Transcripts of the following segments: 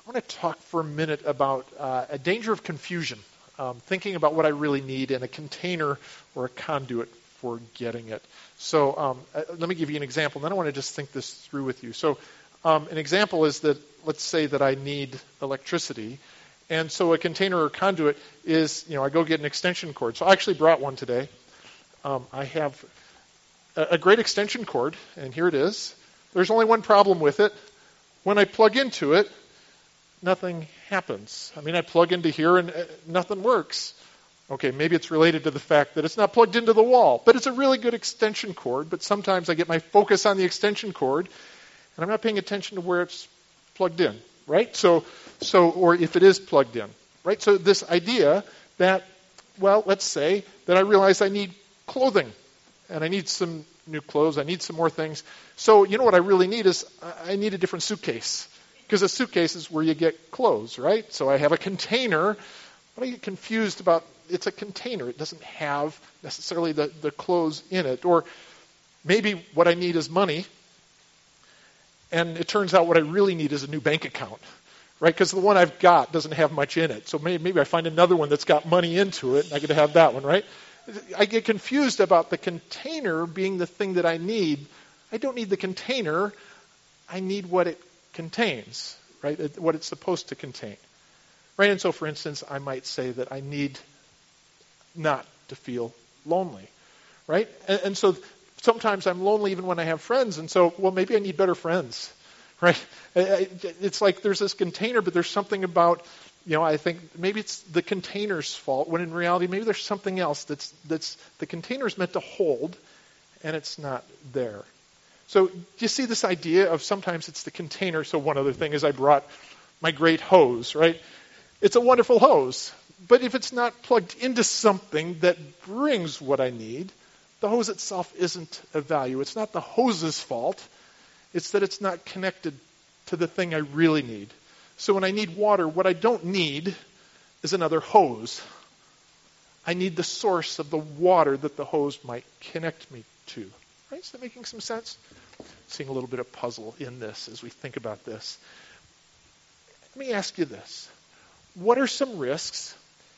I want to talk for a minute about a danger of confusion, thinking about what I really need in a container or a conduit for getting it. So let me give you an example, and then I want to just think this through with you. So an example is that, let's say that I need electricity, and so a container or conduit is, I go get an extension cord. So I actually brought one today. I have a great extension cord, and here it is. There's only one problem with it. When I plug into it, nothing happens. I plug into here and nothing works. Okay, maybe it's related to the fact that it's not plugged into the wall, but it's a really good extension cord. But sometimes I get my focus on the extension cord, and I'm not paying attention to where it's plugged in, right? So, or if it is plugged in, right? So this idea that, well, let's say that I realize I need clothing, and I need some new clothes, I need some more things. So what I really need is I need a different suitcase, because a suitcase is where you get clothes, right? So I have a container, but I get confused about it's a container. It doesn't have necessarily the clothes in it. Or maybe what I need is money, and it turns out what I really need is a new bank account, right? Because the one I've got doesn't have much in it. So maybe I find another one that's got money into it, and I get to have that one, right? I get confused about the container being the thing that I need. I don't need the container. I need what it contains, right? What it's supposed to contain, right? And so, for instance, I might say that I need not to feel lonely, right? And so sometimes I'm lonely even when I have friends, and so, well, maybe I need better friends, right? It's like there's this container, but there's something about, I think maybe it's the container's fault, when in reality maybe there's something else that's the container's meant to hold, and it's not there. So do you see this idea of sometimes it's the container? So one other thing is I brought my great hose, right? It's a wonderful hose, but if it's not plugged into something that brings what I need, the hose itself isn't of value. It's not the hose's fault. It's that it's not connected to the thing I really need. So when I need water, what I don't need is another hose. I need the source of the water that the hose might connect me to. Right? Is that making some sense? Seeing a little bit of puzzle in this as we think about this. Let me ask you this. What are some risks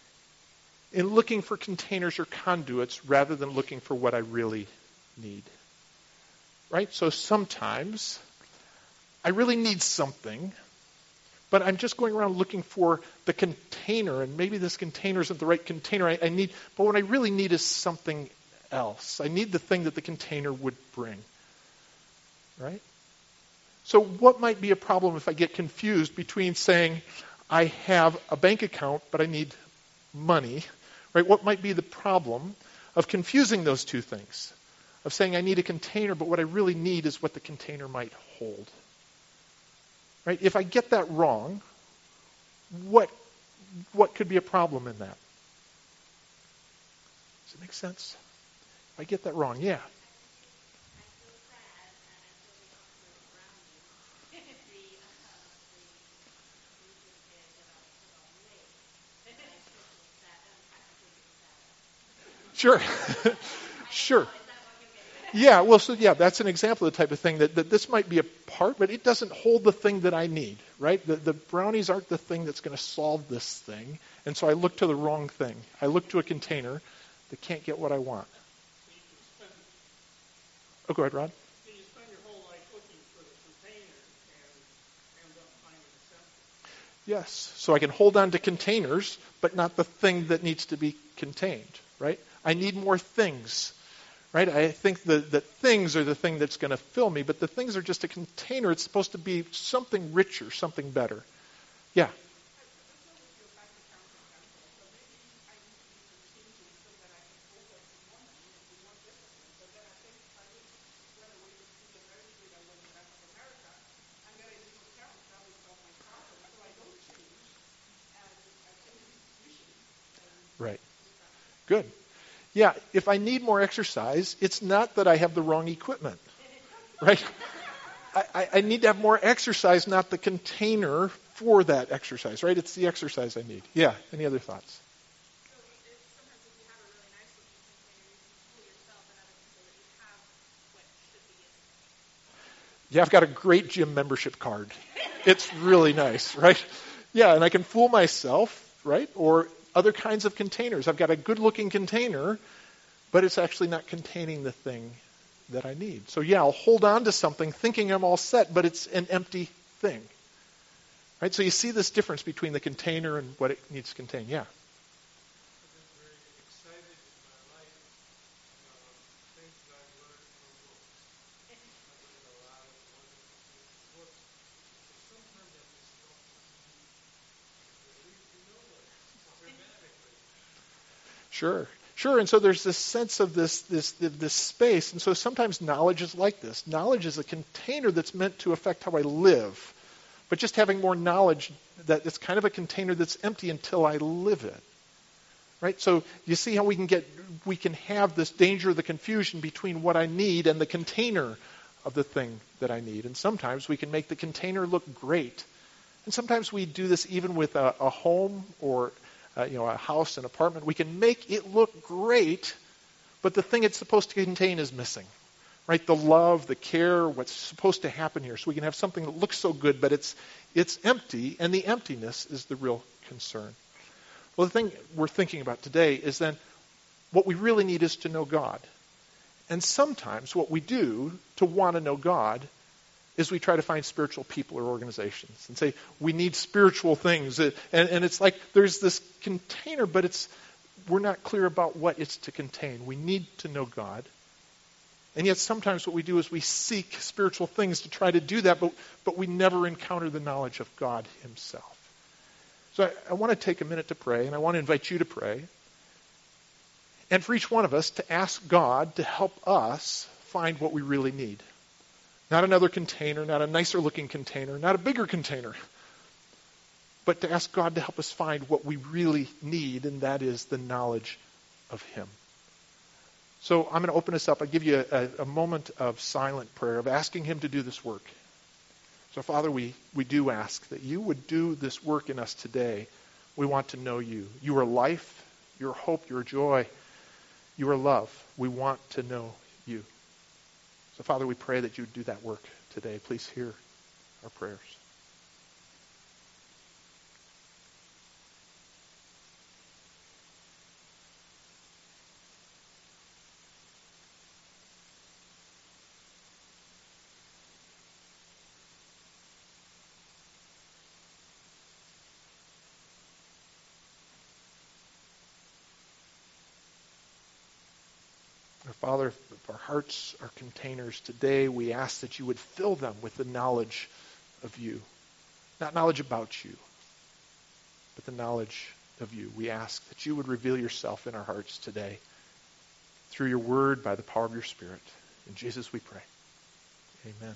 in looking for containers or conduits rather than looking for what I really need? Right? So sometimes I really need something, but I'm just going around looking for the container, and maybe this container isn't the right container I need, but what I really need is something else. I need the thing that the container would bring. Right? So what might be a problem if I get confused between saying I have a bank account, but I need money? Right? What might be the problem of confusing those two things? Of saying I need a container, but what I really need is what the container might hold. Right? If I get that wrong, what could be a problem in that? Does it make sense? If I get that wrong, yeah. Sure. Sure. Yeah, well, so yeah, that's an example of the type of thing that this might be a part, but it doesn't hold the thing that I need, right? The brownies aren't the thing that's going to solve this thing, and so I look to the wrong thing. I look to a container that can't get what I want. Oh, go ahead, Rod. You spend your whole life looking for the container and end up finding it's empty. Yes, so I can hold on to containers, but not the thing that needs to be contained, right? I need more things. Right? I think that things are the thing that's going to fill me, but the things are just a container. It's supposed to be something richer, something better. Yeah? Right. Good. Yeah, if I need more exercise, it's not that I have the wrong equipment, right? I need to have more exercise, not the container for that exercise, right? It's the exercise I need. Yeah, any other thoughts? Yeah, I've got a great gym membership card. It's really nice, right? Yeah, and I can fool myself, right? Or other kinds of containers. I've got a good-looking container, but it's actually not containing the thing that I need. So yeah, I'll hold on to something thinking I'm all set, but it's an empty thing. Right? So you see this difference between the container and what it needs to contain. Yeah. Sure. Sure. And so there's this sense of this space. And so sometimes knowledge is like this. Knowledge is a container that's meant to affect how I live. But just having more knowledge, that it's kind of a container that's empty until I live it. Right? So you see how we can have this danger of the confusion between what I need and the container of the thing that I need. And sometimes we can make the container look great. And sometimes we do this even with a home or a house, an apartment. We can make it look great, but the thing it's supposed to contain is missing. Right? The love, the care, what's supposed to happen here. So we can have something that looks so good, but it's empty, and the emptiness is the real concern. Well, the thing we're thinking about today is then what we really need is to know God. And sometimes what we do to want to know God is we try to find spiritual people or organizations and say, we need spiritual things. And it's like there's this container, but we're not clear about what it's to contain. We need to know God. And yet sometimes what we do is we seek spiritual things to try to do that, but we never encounter the knowledge of God himself. So I want to take a minute to pray, and I want to invite you to pray. And for each one of us to ask God to help us find what we really need. Not another container, not a nicer looking container, not a bigger container, but to ask God to help us find what we really need, and that is the knowledge of him. So I'm going to open this up. I'll give you a moment of silent prayer, of asking him to do this work. So Father, we do ask that you would do this work in us today. We want to know you. You are life, your hope, your joy, your love. We want to know you. So Father, we pray that you would do that work today. Please hear our prayers. Father, if our hearts are containers today, we ask that you would fill them with the knowledge of you. Not knowledge about you, but the knowledge of you. We ask that you would reveal yourself in our hearts today through your word, by the power of your Spirit. In Jesus we pray. Amen.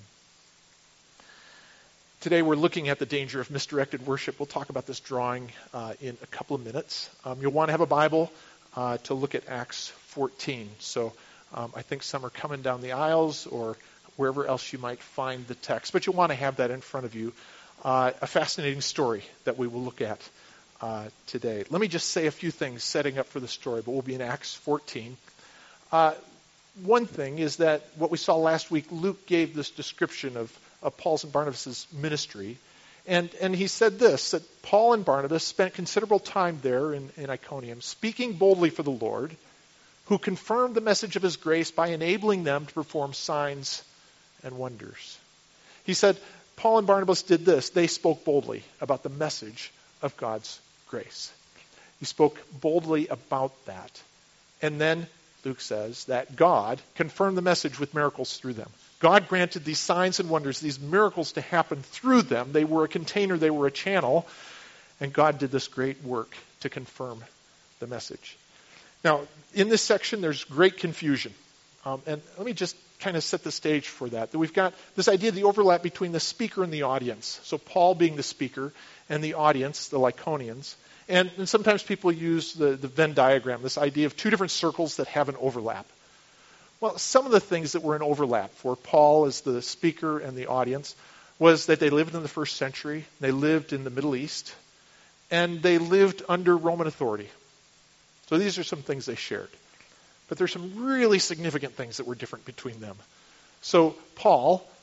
Today we're looking at the danger of misdirected worship. We'll talk about this drawing in a couple of minutes. You'll want to have a Bible to look at Acts 14. So I think some are coming down the aisles or wherever else you might find the text. But you'll want to have that in front of you. A fascinating story that we will look at today. Let me just say a few things setting up for the story, but we'll be in Acts 14. One thing is that what we saw last week, Luke gave this description of Paul's and Barnabas' ministry. And he said this, that Paul and Barnabas spent considerable time there in Iconium, speaking boldly for the Lord, who confirmed the message of his grace by enabling them to perform signs and wonders. He said, Paul and Barnabas did this. They spoke boldly about the message of God's grace. He spoke boldly about that. And then Luke says that God confirmed the message with miracles through them. God granted these signs and wonders, these miracles to happen through them. They were a container, they were a channel, and God did this great work to confirm the message. Now, in this section, there's great confusion. And let me just kind of set the stage for that. That we've got this idea of the overlap between the speaker and the audience. So Paul being the speaker and the audience, the Lyconians. And sometimes people use the Venn diagram, this idea of two different circles that have an overlap. Well, some of the things that were in overlap for Paul as the speaker and the audience was that they lived in the first century, they lived in the Middle East, and they lived under Roman authority. So these are some things they shared. But there's some really significant things that were different between them. So Paul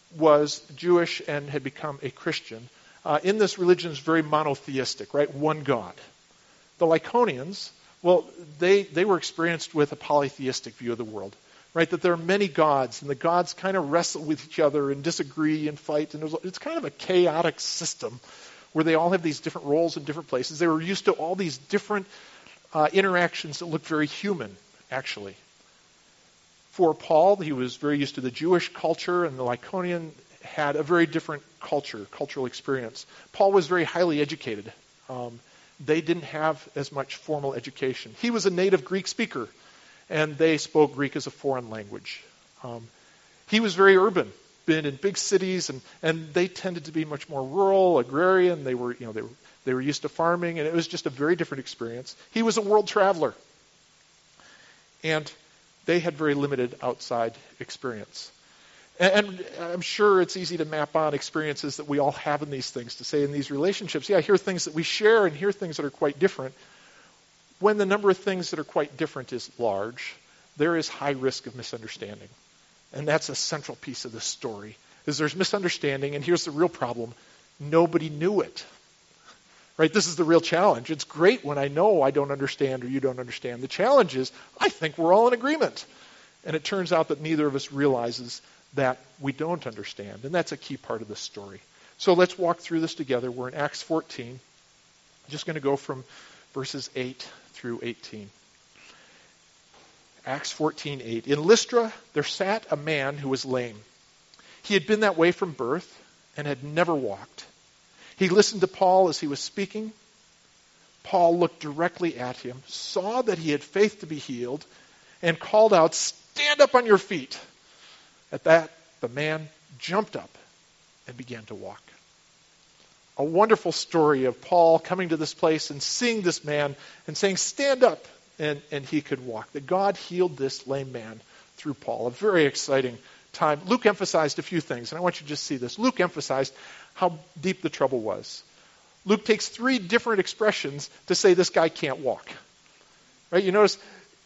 was Jewish and had become a Christian. In this religion is very monotheistic, right? One God. The Lycaonians, well, they were experienced with a polytheistic view of the world, right? That there are many gods, and the gods kind of wrestle with each other and disagree and fight, and it's kind of a chaotic system where they all have these different roles in different places. They were used to all these different interactions that looked very human, actually. For Paul, he was very used to the Jewish culture, and the Lycaonian had a very different cultural experience. Paul was very highly educated. They didn't have as much formal education. He was a native Greek speaker, and they spoke Greek as a foreign language. He was very urban, been in big cities, and they tended to be much more rural, agrarian. They were used to farming, and it was just a very different experience. He was a world traveler, and they had very limited outside experience. And I'm sure it's easy to map on experiences that we all have in these things, to say in these relationships, yeah, here are things that we share and here are things that are quite different. When the number of things that are quite different is large, there is high risk of misunderstanding. And that's a central piece of this story, is there's misunderstanding, and here's the real problem. Nobody knew it. Right? This is the real challenge. It's great when I know I don't understand or you don't understand. The challenge is, I think we're all in agreement. And it turns out that neither of us realizes that we don't understand. And that's a key part of this story. So let's walk through this together. We're in Acts 14. I'm just going to go from verses 8 through 18. Acts 14:8. In Lystra, there sat a man who was lame. He had been that way from birth and had never walked. He listened to Paul as he was speaking. Paul looked directly at him, saw that he had faith to be healed, and called out, "Stand up on your feet." At that, the man jumped up and began to walk. A wonderful story of Paul coming to this place and seeing this man and saying, "Stand up," and he could walk. That God healed this lame man through Paul. A very exciting time. Luke emphasized a few things, and I want you to just see this. Luke emphasized how deep the trouble was. Luke takes 3 different expressions to say this guy can't walk. Right? You notice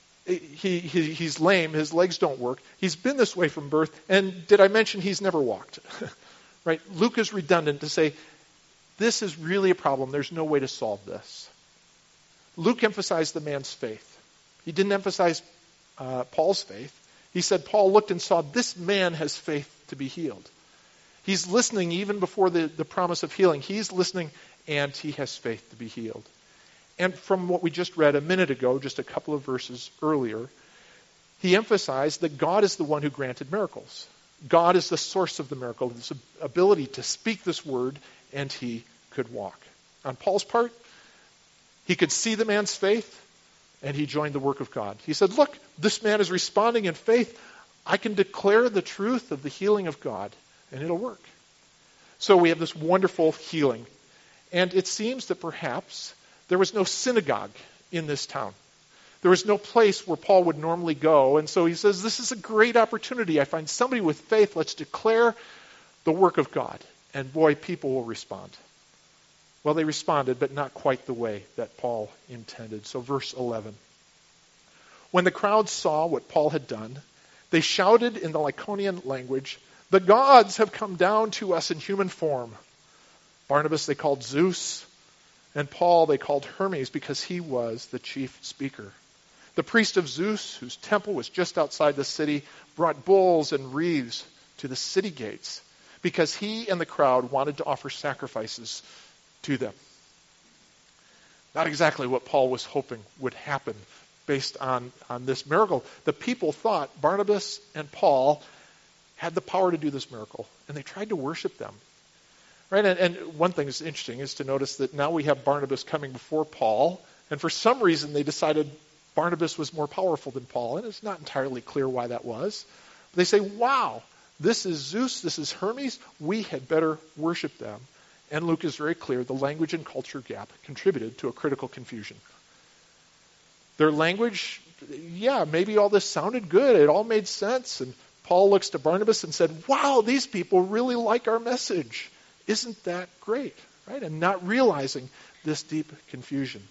he's lame, his legs don't work. He's been this way from birth, and did I mention he's never walked? Right? Luke is redundant to say this is really a problem. There's no way to solve this. Luke emphasized the man's faith. He didn't emphasize Paul's faith. He said Paul looked and saw this man has faith to be healed. He's listening even before the promise of healing. He's listening and he has faith to be healed. And from what we just read a minute ago, just a couple of verses earlier, he emphasized that God is the one who granted miracles. God is the source of the miracle, this ability to speak this word, and he could walk. On Paul's part, he could see the man's faith, and he joined the work of God. He said, look, this man is responding in faith. I can declare the truth of the healing of God, and it'll work. So we have this wonderful healing. And it seems that perhaps there was no synagogue in this town. There was no place where Paul would normally go. And so he says, this is a great opportunity. I find somebody with faith. Let's declare the work of God. And boy, people will respond. Well, they responded, but not quite the way that Paul intended. So verse 11. When the crowd saw what Paul had done, they shouted in the Lycaonian language, "The gods have come down to us in human form." Barnabas they called Zeus, and Paul they called Hermes because he was the chief speaker. The priest of Zeus, whose temple was just outside the city, brought bulls and wreaths to the city gates because he and the crowd wanted to offer sacrifices to them. Not exactly what Paul was hoping would happen based on this miracle. The people thought Barnabas and Paul had the power to do this miracle, and they tried to worship them. Right? And one thing that's interesting is to notice that now we have Barnabas coming before Paul, and for some reason they decided Barnabas was more powerful than Paul, and it's not entirely clear why that was. But they say, wow, this is Zeus, this is Hermes, we had better worship them. And Luke is very clear, the language and culture gap contributed to a critical confusion. Their language, yeah, maybe all this sounded good, it all made sense, and Paul looks to Barnabas and said, wow, these people really like our message. Isn't that great? Right? And not realizing this deep confusion.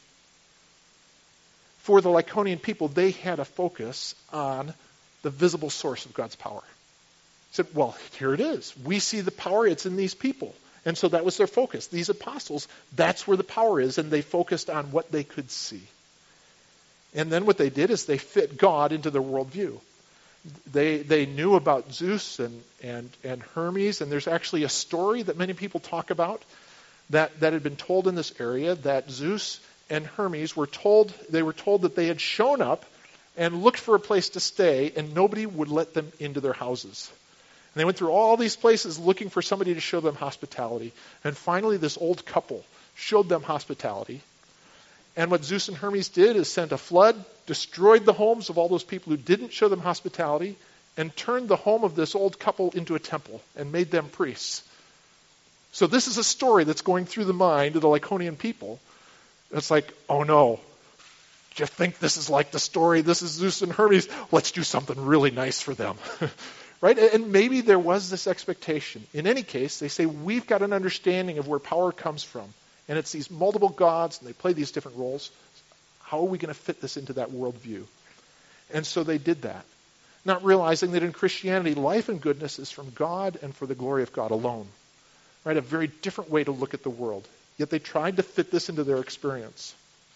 For the Lycaonian people, they had a focus on the visible source of God's power. He said, well, here it is. We see the power. It's in these people. And so that was their focus. These apostles, that's where the power is, and they focused on what they could see. And then what they did is they fit God into their worldview. They knew about Zeus and Hermes, and there's actually a story that many people talk about that had been told in this area, that Zeus and Hermes were told that they had shown up and looked for a place to stay, and nobody would let them into their houses. And they went through all these places looking for somebody to show them hospitality. And finally, this old couple showed them hospitality. And what Zeus and Hermes did is sent a flood, destroyed the homes of all those people who didn't show them hospitality, and turned the home of this old couple into a temple and made them priests. So this is a story that's going through the mind of the Lycaonian people. It's like, oh no, do you think this is like the story? This is Zeus and Hermes. Let's do something really nice for them. Right? And maybe there was this expectation. In any case, they say, we've got an understanding of where power comes from. And it's these multiple gods, and they play these different roles. How are we going to fit this into that worldview? And so they did that, not realizing that in Christianity, life and goodness is from God and for the glory of God alone. Right? A very different way to look at the world. Yet they tried to fit this into their experience.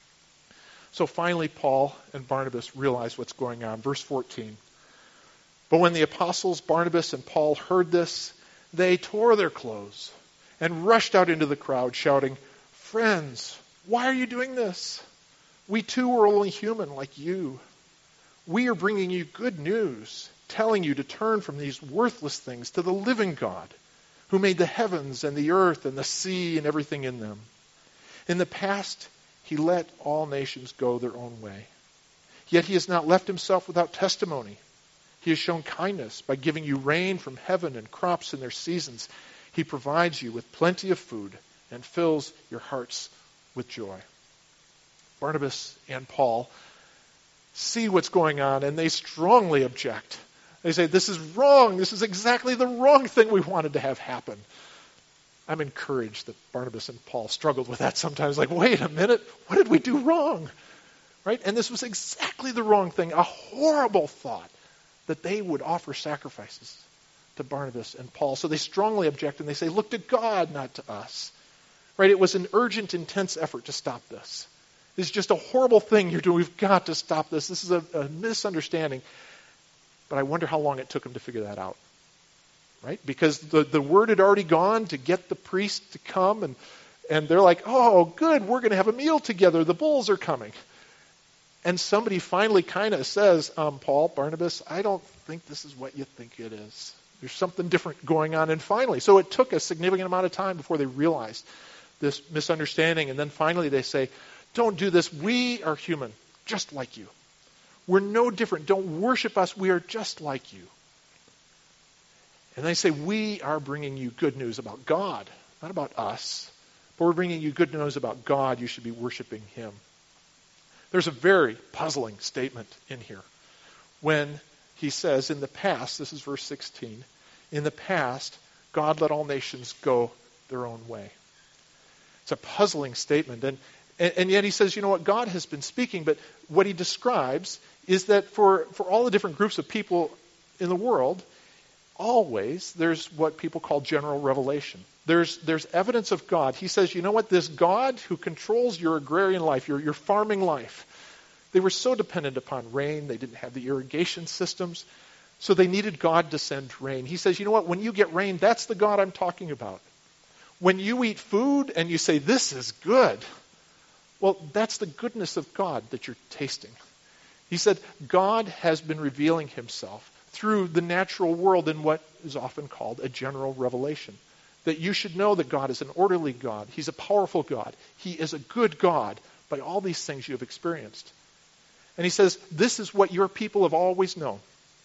So finally, Paul and Barnabas realized what's going on. Verse 14. But when the apostles Barnabas and Paul heard this, they tore their clothes and rushed out into the crowd, shouting, "Friends, why are you doing this? We too are only human like you. We are bringing you good news, telling you to turn from these worthless things to the living God, who made the heavens and the earth and the sea and everything in them. In the past, he let all nations go their own way. Yet he has not left himself without testimony. He has shown kindness by giving you rain from heaven and crops in their seasons. He provides you with plenty of food and fills your hearts with joy." Barnabas and Paul see what's going on, and they strongly object. They say, this is wrong. This is exactly the wrong thing we wanted to have happen. I'm encouraged that Barnabas and Paul struggled with that sometimes. Like, wait a minute, what did we do wrong? Right? And this was exactly the wrong thing, a horrible thought that they would offer sacrifices to Barnabas and Paul. So they strongly object, and they say, look to God, not to us. Right? It was an urgent, intense effort to stop this. This is just a horrible thing you're doing. We've got to stop this. This is a misunderstanding. But I wonder how long it took them to figure that out. Right? Because the word had already gone to get the priest to come, and they're like, oh, good, we're going to have a meal together. The bulls are coming. And somebody finally kind of says, Paul, Barnabas, I don't think this is what you think it is. There's something different going on. And finally, so it took a significant amount of time before they realized this misunderstanding. And then finally they say, don't do this. We are human, just like you. We're no different. Don't worship us. We are just like you. And they say, we are bringing you good news about God, not about us. But we're bringing you good news about God. You should be worshiping him. There's a very puzzling statement in here when he says, in the past, this is verse 16, in the past, God let all nations go their own way. It's a puzzling statement. And yet he says, you know what, God has been speaking, but what he describes is that for all the different groups of people in the world, always there's what people call general revelation. There's evidence of God. He says, you know what, this God who controls your agrarian life, your farming life, they were so dependent upon rain. They didn't have the irrigation systems. So they needed God to send rain. He says, you know what, when you get rain, that's the God I'm talking about. When you eat food and you say, this is good, well, that's the goodness of God that you're tasting. He said, God has been revealing himself through the natural world in what is often called a general revelation. That you should know that God is an orderly God. He's a powerful God. He is a good God by all these things you have experienced. And he says, this is what your people have always known.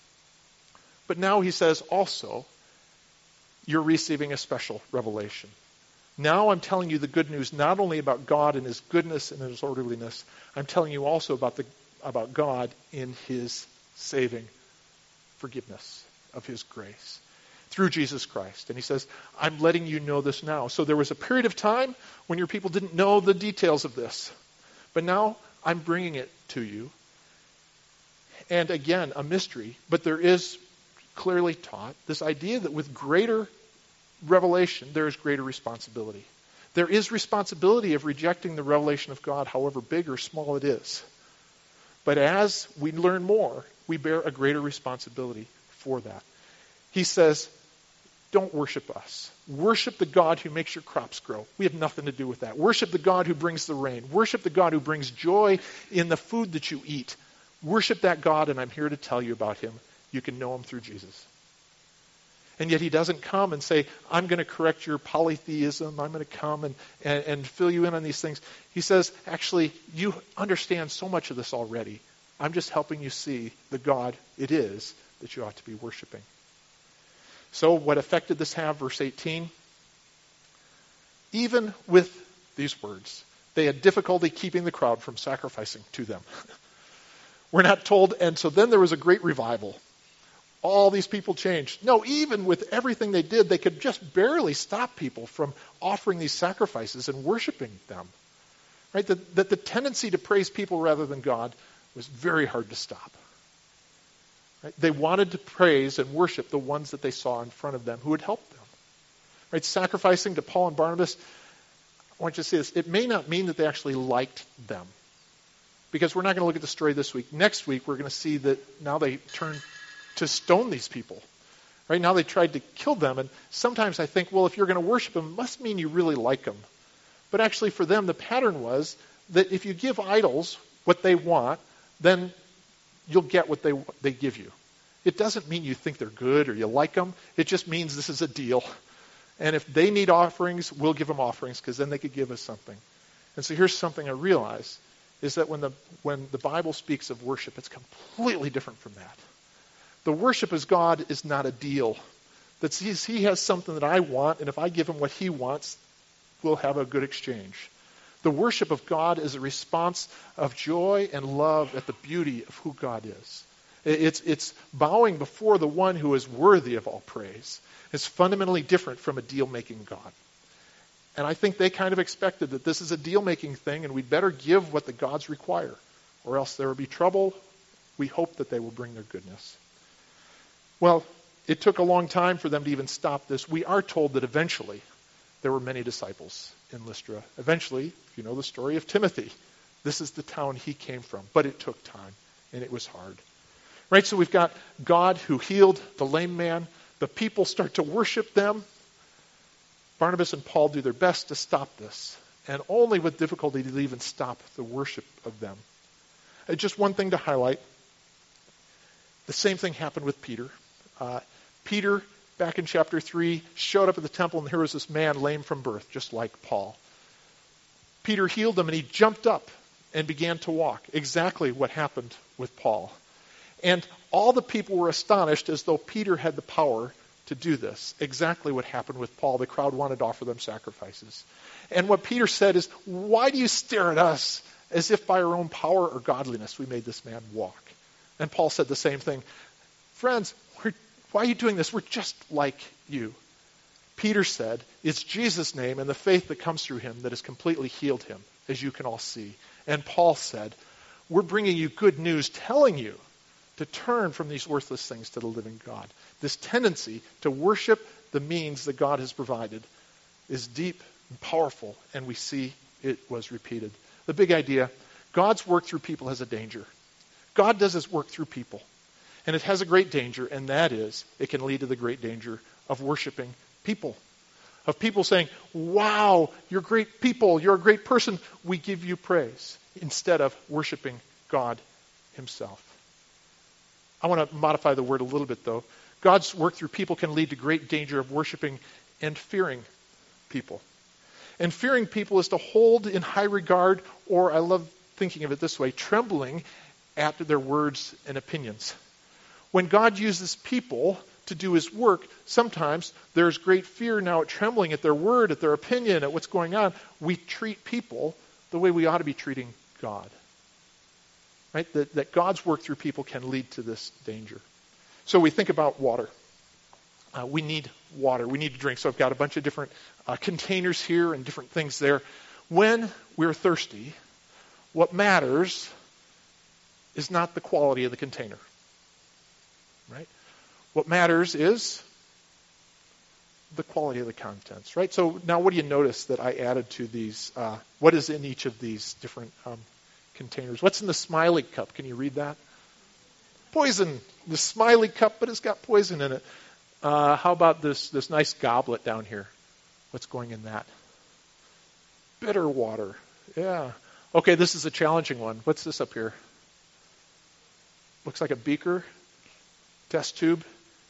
But now he says also, you're receiving a special revelation. Now I'm telling you the good news not only about God and his goodness and his orderliness, I'm telling you also about God in his saving forgiveness of his grace through Jesus Christ. And he says, I'm letting you know this now. So there was a period of time when your people didn't know the details of this. But now I'm bringing it to you. And again, a mystery, but there is clearly taught this idea that with greater revelation, there is greater responsibility. There is responsibility of rejecting the revelation of God, however big or small it is. But as we learn more, we bear a greater responsibility for that. He says, don't worship us. Worship the God who makes your crops grow. We have nothing to do with that. Worship the God who brings the rain. Worship the God who brings joy in the food that you eat. Worship that God, and I'm here to tell you about him. You can know him through Jesus. And yet he doesn't come and say, I'm going to correct your polytheism. I'm going to come and fill you in on these things. He says, actually, you understand so much of this already. I'm just helping you see the God it is that you ought to be worshiping. So what effect did this have? Verse 18. Even with these words, they had difficulty keeping the crowd from sacrificing to them. We're not told, and so then there was a great revival. All these people changed. No, even with everything they did, they could just barely stop people from offering these sacrifices and worshiping them. Right? That the tendency to praise people rather than God was very hard to stop. Right? They wanted to praise and worship the ones that they saw in front of them who would help them. Right? Sacrificing to Paul and Barnabas, I want you to see this. It may not mean that they actually liked them. Because we're not going to look at the story this week. Next week, we're going to see that now they turn to stone these people. Right now they tried to kill them. And sometimes I think, well, if you're going to worship them, it must mean you really like them. But actually for them, the pattern was that if you give idols what they want, then you'll get what they give you. It doesn't mean you think they're good or you like them. It just means this is a deal. And if they need offerings, we'll give them offerings because then they could give us something. And so here's something I realize, is that when the Bible speaks of worship, it's completely different from that. The worship as God is not a deal. That he has something that I want, and if I give him what he wants, we'll have a good exchange. The worship of God is a response of joy and love at the beauty of who God is. It's bowing before the one who is worthy of all praise. It's fundamentally different from a deal-making God. And I think they kind of expected that this is a deal-making thing, and we'd better give what the gods require, or else there will be trouble. We hope that they will bring their goodness. Well, it took a long time for them to even stop this. We are told that eventually there were many disciples in Lystra. Eventually, if you know the story of Timothy, this is the town he came from. But it took time, and it was hard. Right, so we've got God who healed the lame man. The people start to worship them. Barnabas and Paul do their best to stop this. And only with difficulty did they even stop the worship of them. Just one thing to highlight. The same thing happened with Peter. Peter, back in chapter 3, showed up at the temple, and here was this man lame from birth, just like Paul. Peter healed him, and he jumped up and began to walk. Exactly what happened with Paul. And all the people were astonished as though Peter had the power to do this. Exactly what happened with Paul. The crowd wanted to offer them sacrifices. And what Peter said is, why do you stare at us as if by our own power or godliness we made this man walk? And Paul said the same thing. Friends, why are you doing this? We're just like you. Peter said, it's Jesus' name and the faith that comes through him that has completely healed him, as you can all see. And Paul said, we're bringing you good news, telling you to turn from these worthless things to the living God. This tendency to worship the means that God has provided is deep and powerful, and we see it was repeated. The big idea, God's work through people has a danger. God does his work through people, and it has a great danger, and that is it can lead to the great danger of worshiping people. Of people saying, wow, you're great people, you're a great person, we give you praise, instead of worshiping God himself. I want to modify the word a little bit, though. God's work through people can lead to great danger of worshiping and fearing people. And fearing people is to hold in high regard, or I love thinking of it this way, trembling at their words and opinions. When God uses people to do his work, sometimes there's great fear now at trembling at their word, at their opinion, at what's going on. We treat people the way we ought to be treating God. Right? That God's work through people can lead to this danger. So we think about water. We need water. We need to drink. So I've got a bunch of different containers here and different things there. When we're thirsty, what matters is not the quality of the container. Right? What matters is the quality of the contents, right? So now what do you notice that I added to these? What is in each of these different containers? What's in the smiley cup? Can you read that? Poison. The smiley cup, but it's got poison in it. How about this nice goblet down here? What's going in that? Bitter water. Yeah. Okay, this is a challenging one. What's this up here? Looks like a beaker. Test tube.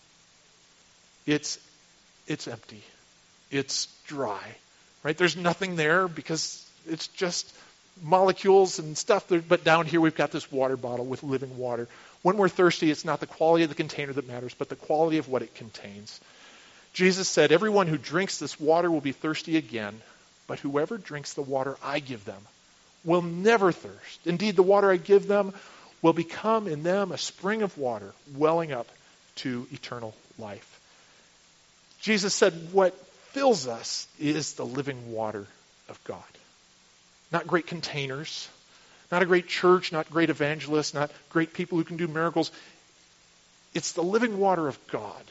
It's empty. It's dry. Right? There's nothing there because it's just molecules and stuff. But down here we've got this water bottle with living water. When we're thirsty, it's not the quality of the container that matters, but the quality of what it contains. Jesus said, everyone who drinks this water will be thirsty again, but whoever drinks the water I give them will never thirst. Indeed, the water I give them will become in them a spring of water welling up to eternal life. Jesus said what fills us is the living water of God. Not great containers, not a great church, not great evangelists, not great people who can do miracles. It's the living water of God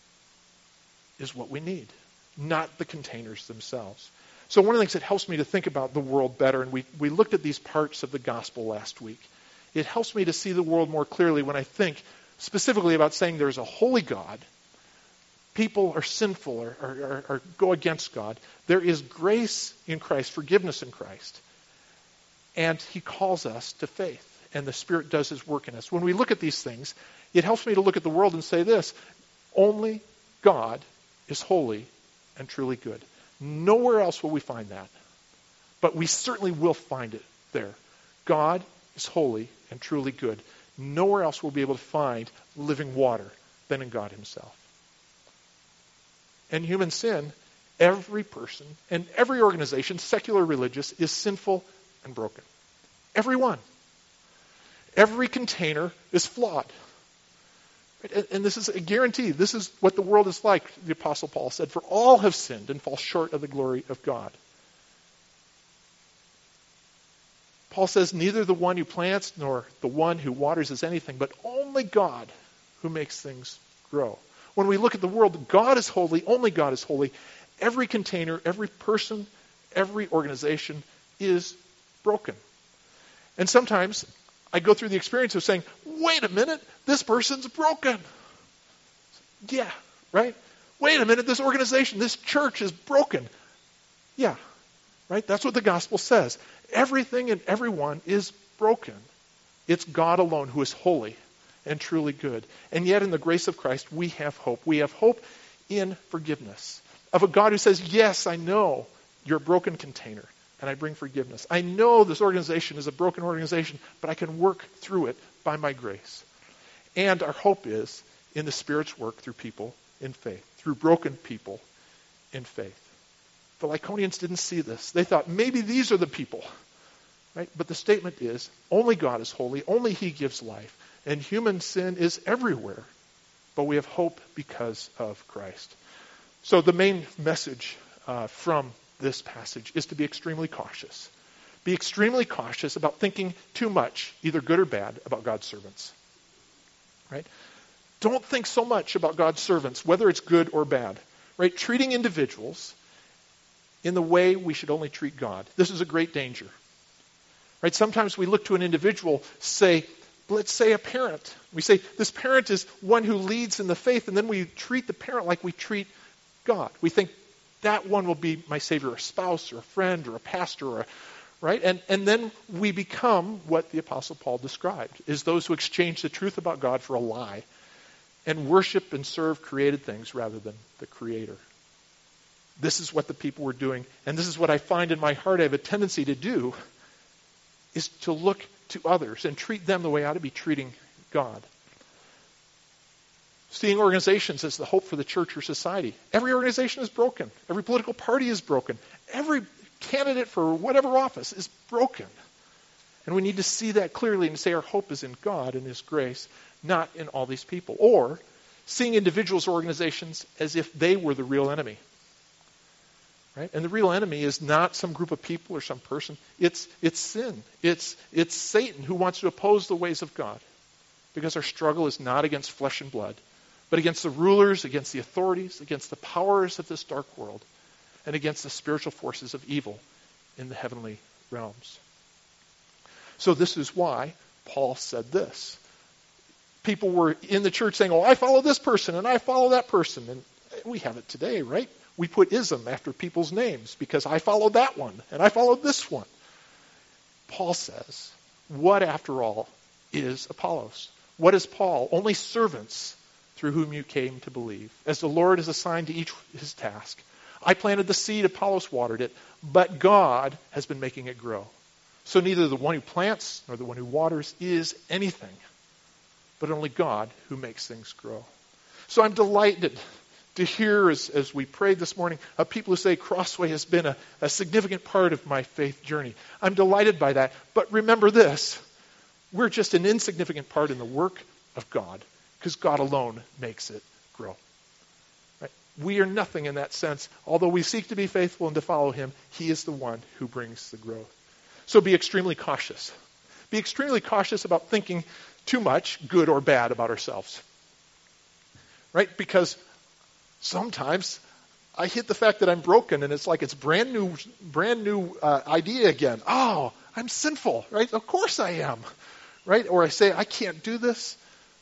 is what we need, not the containers themselves. So one of the things that helps me to think about the world better, and we looked at these parts of the gospel last week, it helps me to see the world more clearly when I think specifically about saying there's a holy God. People are sinful or go against God. There is grace in Christ, forgiveness in Christ. And he calls us to faith. And the Spirit does his work in us. When we look at these things, it helps me to look at the world and say this. Only God is holy and truly good. Nowhere else will we find that. But we certainly will find it there. God is holy and truly good. Nowhere else will we be able to find living water than in God himself. And human sin, every person and every organization, secular or religious, is sinful and broken. Every one. Every container is flawed. And this is a guarantee. This is what the world is like, the Apostle Paul said. For all have sinned and fall short of the glory of God. Paul says, neither the one who plants nor the one who waters is anything, but only God who makes things grow. When we look at the world, God is holy, only God is holy. Every container, every person, every organization is broken. And sometimes I go through the experience of saying, wait a minute, this person's broken. Yeah, right? Wait a minute, this organization, this church is broken. Yeah, right? That's what the gospel says. Everything and everyone is broken. It's God alone who is holy and truly good. And yet in the grace of Christ, we have hope. We have hope in forgiveness. Of a God who says, yes, I know you're a broken container, and I bring forgiveness. I know this organization is a broken organization, but I can work through it by my grace. And our hope is in the Spirit's work through people in faith, through broken people in faith. The Lycaonians didn't see this. They thought, maybe these are the people. Right? But the statement is, only God is holy, only he gives life. And human sin is everywhere. But we have hope because of Christ. So the main message from this passage is to be extremely cautious. Be extremely cautious about thinking too much, either good or bad, about God's servants. Right? Don't think so much about God's servants, whether it's good or bad. Right? Treating individuals in the way we should only treat God. This is a great danger. Right? Sometimes we look to an individual, let's say a parent. We say, this parent is one who leads in the faith, and then we treat the parent like we treat God. We think that one will be my Savior, a spouse or a friend or a pastor, right? And then we become what the Apostle Paul described, is those who exchange the truth about God for a lie and worship and serve created things rather than the Creator. This is what the people were doing, and this is what I find in my heart I have a tendency to do, is to look to others and treat them the way I ought to be treating God. Seeing organizations as the hope for the church or society. Every organization is broken. Every political party is broken. Every candidate for whatever office is broken. And we need to see that clearly and say our hope is in God and his grace, not in all these people. Or seeing individuals or organizations as if they were the real enemy. Right? And the real enemy is not some group of people or some person. It's sin. It's Satan who wants to oppose the ways of God. Because our struggle is not against flesh and blood, but against the rulers, against the authorities, against the powers of this dark world, and against the spiritual forces of evil in the heavenly realms. So this is why Paul said this. People were in the church saying, oh, I follow this person and I follow that person. And we have it today, right? We put ism after people's names because I followed that one and I followed this one. Paul says, what after all is Apollos? What is Paul? Only servants through whom you came to believe, as the Lord has assigned to each his task. I planted the seed, Apollos watered it, but God has been making it grow. So neither the one who plants nor the one who waters is anything, but only God who makes things grow. So I'm delighted to hear, as we prayed this morning, of people who say Crossway has been a significant part of my faith journey. I'm delighted by that. But remember this, we're just an insignificant part in the work of God, because God alone makes it grow. Right? We are nothing in that sense. Although we seek to be faithful and to follow him, he is the one who brings the growth. So be extremely cautious. Be extremely cautious about thinking too much, good or bad, about ourselves. Right? Because sometimes I hit the fact that I'm broken and it's like it's brand new idea again. Oh, I'm sinful, right? Of course I am, right? Or I say, I can't do this.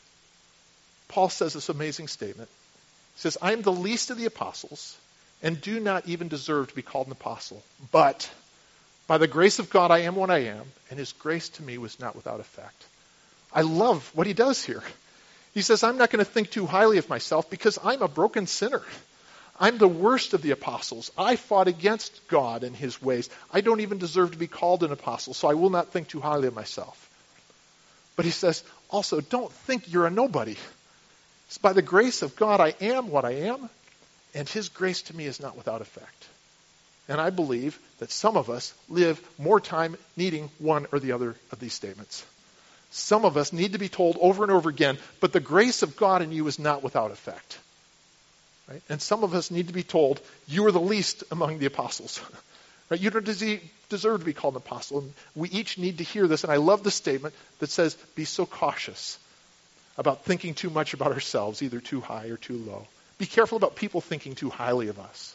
Paul says this amazing statement. He says, I am the least of the apostles and do not even deserve to be called an apostle. But by the grace of God, I am what I am, and his grace to me was not without effect. I love what he does here. He says, I'm not going to think too highly of myself because I'm a broken sinner. I'm the worst of the apostles. I fought against God and his ways. I don't even deserve to be called an apostle, so I will not think too highly of myself. But he says, also, don't think you're a nobody. It's by the grace of God, I am what I am, and his grace to me is not without effect. And I believe that some of us live more time needing one or the other of these statements. Some of us need to be told over and over again, but the grace of God in you is not without effect. Right? And some of us need to be told, you are the least among the apostles. Right? You don't deserve to be called an apostle. And we each need to hear this. And I love the statement that says, be so cautious about thinking too much about ourselves, either too high or too low. Be careful about people thinking too highly of us.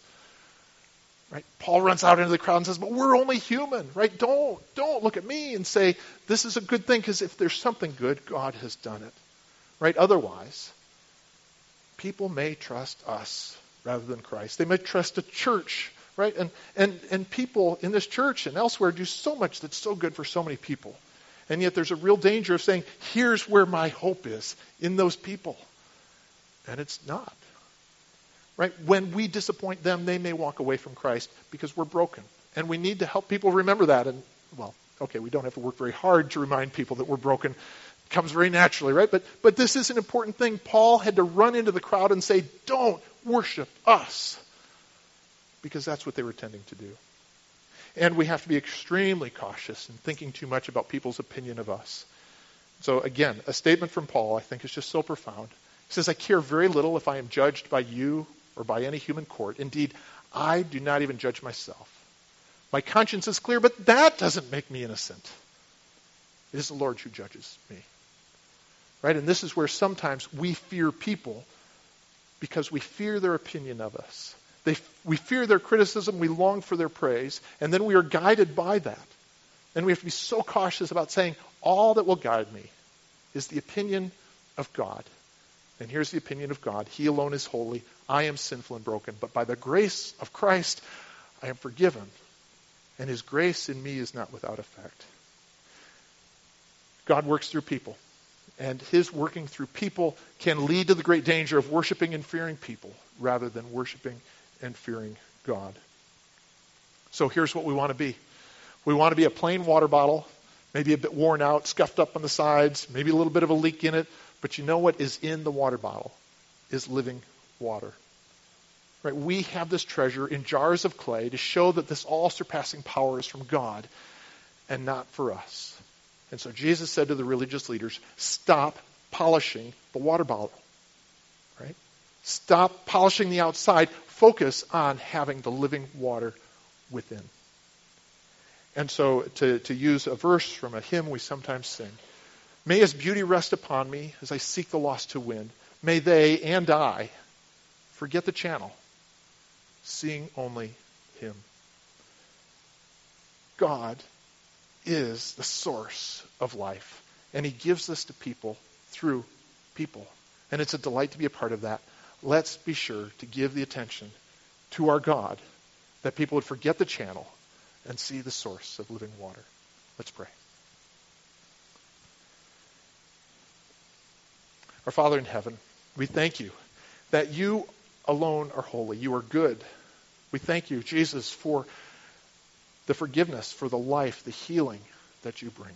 Right? Paul runs out into the crowd and says, but we're only human, right? Don't look at me and say, this is a good thing, because if there's something good, God has done it. Right? Otherwise, people may trust us rather than Christ. They may trust a church, right? And people in this church and elsewhere do so much that's so good for so many people. And yet there's a real danger of saying, here's where my hope is, in those people. And it's not. Right? When we disappoint them, they may walk away from Christ because we're broken. And we need to help people remember that. And, well, okay, we don't have to work very hard to remind people that we're broken. It comes very naturally, right? But this is an important thing. Paul had to run into the crowd and say, don't worship us. Because that's what they were tending to do. And we have to be extremely cautious in thinking too much about people's opinion of us. So again, a statement from Paul I think is just so profound. He says, I care very little if I am judged by you or by any human court. Indeed, I do not even judge myself. My conscience is clear, but that doesn't make me innocent. It is the Lord who judges me. Right? And this is where sometimes we fear people because we fear their opinion of us. We fear their criticism, we long for their praise, and then we are guided by that. And we have to be so cautious about saying, all that will guide me is the opinion of God. And here's the opinion of God. He alone is holy. I am sinful and broken. But by the grace of Christ, I am forgiven. And his grace in me is not without effect. God works through people. And his working through people can lead to the great danger of worshiping and fearing people rather than worshiping and fearing God. So here's what we want to be. We want to be a plain water bottle, maybe a bit worn out, scuffed up on the sides, maybe a little bit of a leak in it. But you know what is in the water bottle is living water. Right? We have this treasure in jars of clay to show that this all-surpassing power is from God and not for us. And so Jesus said to the religious leaders, stop polishing the water bottle. Right? Stop polishing the outside. Focus on having the living water within. And so to use a verse from a hymn we sometimes sing, may his beauty rest upon me as I seek the lost to win. may they and I forget the channel, seeing only him. God is the source of life, and he gives this to people through people. And it's a delight to be a part of that. Let's be sure to give the attention to our God, that people would forget the channel and see the source of living water. Let's pray. Our Father in heaven, we thank you that you alone are holy. You are good. We thank you, Jesus, for the forgiveness, for the life, the healing that you bring.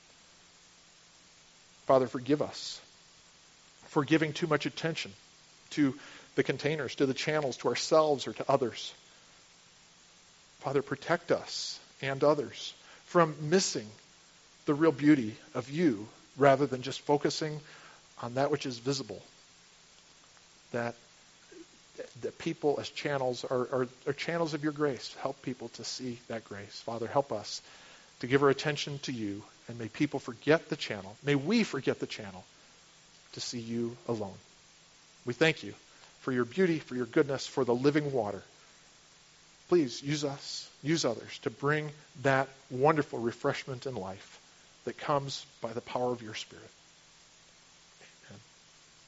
Father, forgive us for giving too much attention to the containers, to the channels, to ourselves or to others. Father, protect us and others from missing the real beauty of you rather than just focusing on that which is visible. That people as channels are channels of your grace. Help people to see that grace. Father, help us to give our attention to you, and may people forget the channel. May we forget the channel to see you alone. We thank you for your beauty, for your goodness, for the living water. Please use us, use others to bring that wonderful refreshment in life that comes by the power of your Spirit.